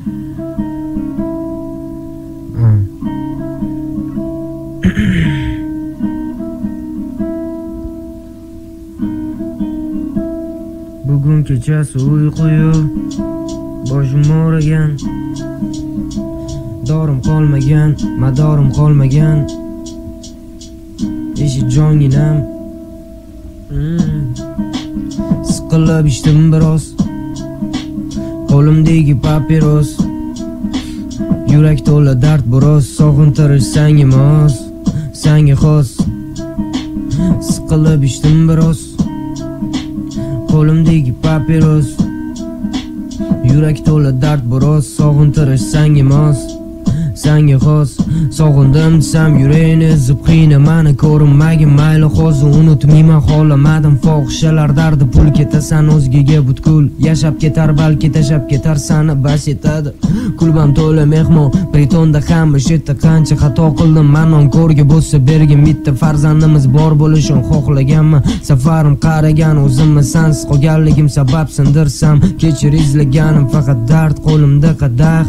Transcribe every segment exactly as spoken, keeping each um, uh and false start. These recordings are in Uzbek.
Bugun kechasi uyqu yo'q, boshim og'rigan, dorim qolmagan, madorim qolmagan, eshit jonginam. Siqilib ichdim biroz, qo'limdagi papiros, yurak to'la dard biroz, sog'intirish sangi mos, sangi xos. Siqilib ichdim biroz, qo'limdagi papiros, yurak to'la dard biroz, sog'intirish sangi mos, sangi xos. Sog'indim desam yurakni ezib qiynamani, ko'rinmagin mayli hozir unutmayman, xohlamadim fohishalar dardi. Pul ketasan o'zgaga butkul, yashab ketar balki tashab ketar sani bas etadi. Kulbam to'la mehmon, Britonda hamma shetda qancha xato qildim, man onkorga bo'lsa bergin bitta farzandimiz bor bo'lishini xohlaganman. Safarim qaragan o'zimni sansiz qolganligim sabab sindirsam, kechir izlaganim faqat dard, qo'limda qadah,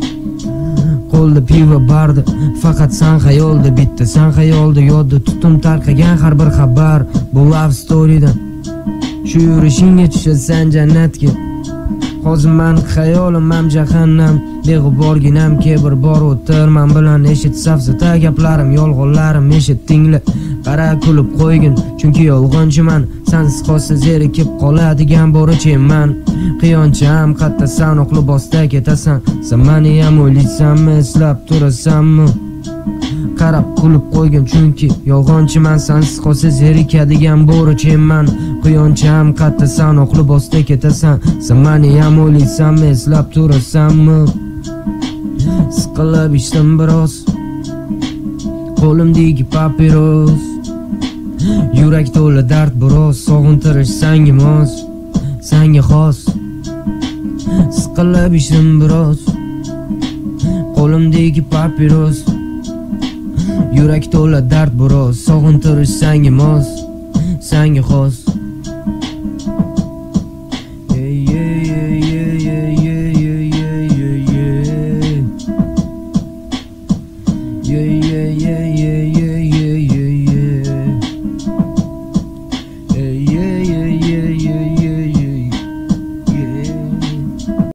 qo'lda pivo bardi, faqat san xayolda, bitta san xayolda yodda tutum tarqagan har bir xabar. Bu love storydan shu yurishingga tushasan jannatga, hozir men xayolim ham jahannam. Beg'uborginam ke bir bor o'tir men bilan, eshit safsata gaplarim, yolg'onlarim eshit tingla, qara kulib qo'ygin chunki yolg'onchiman. Sensiz qolsa zerikib qoladigan borichiman, qiyoncham qatta sanoq libosda ketasan. Sen meni ham o'ylaysanmi, eslab turasanmi? Qarab kulib qo'ygin chunki yolg'onchiman, sensiz qolsa zerikadigan borichiman, qiyoncham qatta sanoq libosda ketasan. Sen meni ham o'ylaysanmi, eslab turasanmi? Siqilib ichdim biroz, qo'limdagi papiros, yurak to'la dard biroz, sog'intirish sangi mos, sangi xos. Siqilib ichdim biroz, qo'limdagi papiros, yurak to'la dard biroz, sog'intirish sangi mos, sangi xos. Yeah, yeah, yeah.